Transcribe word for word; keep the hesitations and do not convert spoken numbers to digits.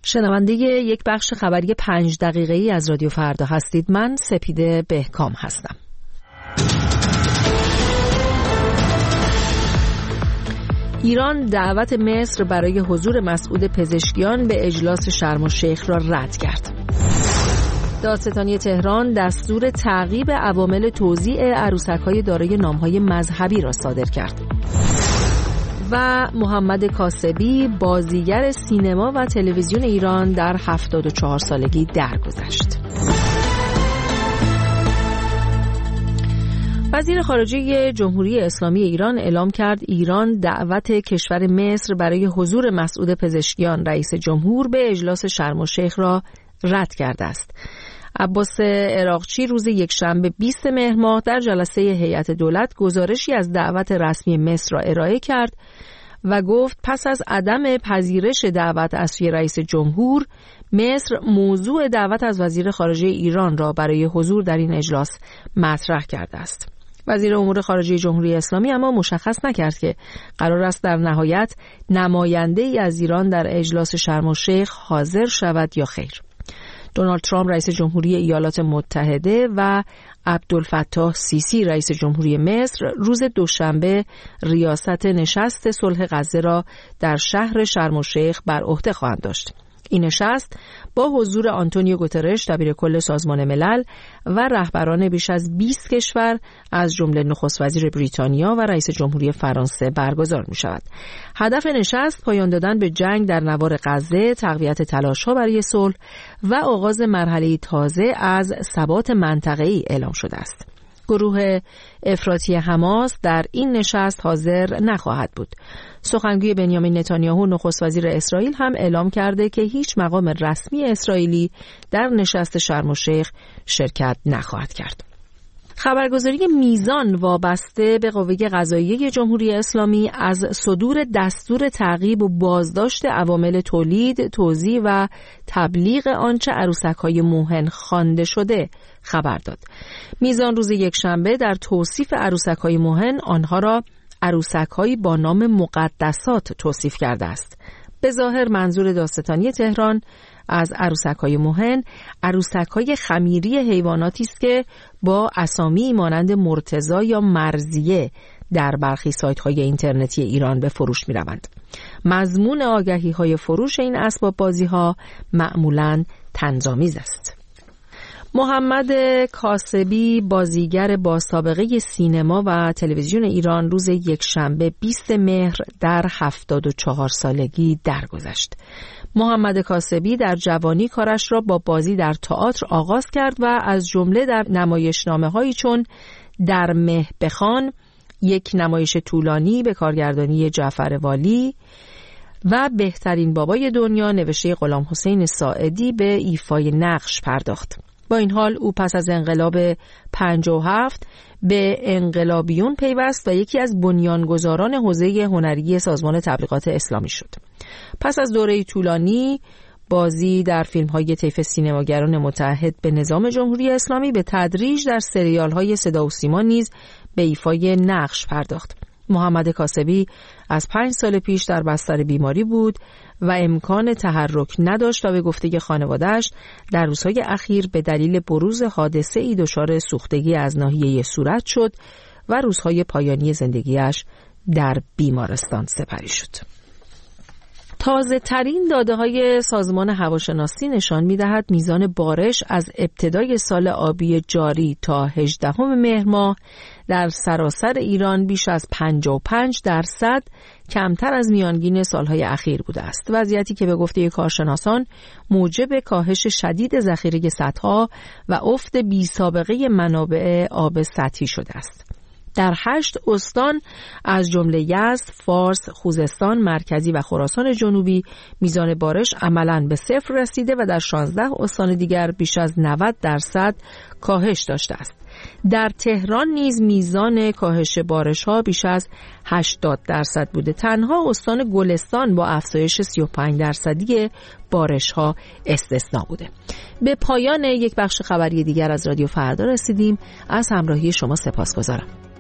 شنونده یک بخش خبری پنج دقیقه‌ای از رادیو فردا هستید. من سپیده بهکام هستم. ایران دعوت مصر برای حضور مسعود پزشکیان به اجلاس شرم الشیخ را رد کرد. دادستانی تهران دستور تعقیب عوامل توزیع عروسک‌های دارای نام‌های مذهبی را صادر کرد. و محمد کاسبی بازیگر سینما و تلویزیون ایران در هفتاد و چهار سالگی درگذشت. وزیر خارجه جمهوری اسلامی ایران اعلام کرد ایران دعوت کشور مصر برای حضور مسعود پزشکیان رئیس جمهور به اجلاس شرم الشیخ را رد کرده است. عباس عراقچی روز یکشنبه بیست مهر ماه در جلسه هیئت دولت گزارشی از دعوت رسمی مصر را ارائه کرد و گفت پس از عدم پذیرش دعوت از سوی رئیس جمهور، مصر موضوع دعوت از وزیر خارجه ایران را برای حضور در این اجلاس مطرح کرده است. وزیر امور خارجه جمهوری اسلامی اما مشخص نکرد که قرار است در نهایت نماینده‌ای از ایران در اجلاس شرم الشیخ حاضر شود یا خیر. دونالد ترامپ رئیس جمهوری ایالات متحده و عبدالفتاح سیسی رئیس جمهوری مصر روز دوشنبه ریاست نشست صلح غزه را در شهر شرم الشیخ بر عهده خواهند داشت. این نشست با حضور آنتونیو گوترش دبیرکل سازمان ملل و رهبران بیش از بیست کشور از جمله نخست وزیر بریتانیا و رئیس جمهوری فرانسه برگزار می شود. هدف نشست پایان دادن به جنگ در نوار غزه، تقویت تلاش‌ها برای صلح و آغاز مرحله تازه از ثبات منطقه‌ای اعلام شده است. گروه افراطی حماس در این نشست حاضر نخواهد بود. سخنگوی بنیامین نتانیاهو نخست وزیر اسرائیل هم اعلام کرده که هیچ مقام رسمی اسرائیلی در نشست شرم الشیخ شرکت نخواهد کرد. خبرگزاری میزان وابسته به قوه قضاییه جمهوری اسلامی از صدور دستور تعقیب و بازداشت عوامل تولید، توزیع و تبلیغ آنچه عروسک‌های موهن خوانده شده خبر داد. میزان روز یکشنبه در توصیف عروسک‌های موهن آنها را عروسک‌هایی با نام مقدسات توصیف کرده است. به ظاهر منظور دادستانی تهران از عروسک‌های موهن عروسک‌های خمیری حیواناتی است که با اسامی مانند مرتضی یا مرضیه در برخی سایت‌های اینترنتی ایران به فروش می‌روند. مضمون آگهی‌های فروش این اسباب بازی‌ها معمولاً طنزآمیز است. محمد کاسبی بازیگر با سابقه سینما و تلویزیون ایران روز یکشنبه بیست مهر در هفتاد و چهار سالگی درگذشت. محمد کاسبی در جوانی کارش را با بازی در تئاتر آغاز کرد و از جمله در نمایشنامه‌هایی چون در مه بخوان، یک نمایش طولانی به کارگردانی جعفر والی و بهترین بابای دنیا نوشته غلام حسین ساعدی به ایفای نقش پرداخت. با این حال او پس از انقلاب پنجاه و هفت به انقلابیون پیوست و یکی از بنیانگذاران حوزه هنری سازمان تبلیغات اسلامی شد. پس از دوره طولانی بازی در فیلم‌های طیف سینماگران متحد به نظام جمهوری اسلامی، به تدریج در سریال‌های صدا و سیما نیز به ایفای نقش پرداخت. محمد کاسبی از پنج سال پیش در بستر بیماری بود و امکان تحرک نداشت و به گفته خانواده‌اش در روزهای اخیر به دلیل بروز حادثه‌ای دچار سوختگی از ناحیه صورت شد و روزهای پایانی زندگیش در بیمارستان سپری شد. تازه ترین داده های سازمان هواشناسی نشان می دهد میزان بارش از ابتدای سال آبی جاری تا هجدهم مهر ماه در سراسر ایران بیش از پنجاه و پنج درصد کمتر از میانگین سالهای اخیر بوده است. وضعیتی که به گفته کارشناسان موجب کاهش شدید ذخیره سدها و افت بی سابقه منابع آب سطحی شده است. در هشت استان از جمله یزد، فارس، خوزستان، مرکزی و خراسان جنوبی میزان بارش عملاً به صفر رسیده و در شانزده استان دیگر بیش از نود درصد کاهش داشته است. در تهران نیز میزان کاهش بارش‌ها بیش از هشتاد درصد بوده. تنها استان گلستان با افزایش سی و پنج درصدی بارش‌ها استثنا بوده. به پایان یک بخش خبری دیگر از رادیو فردا رسیدیم. از همراهی شما سپاسگزارم.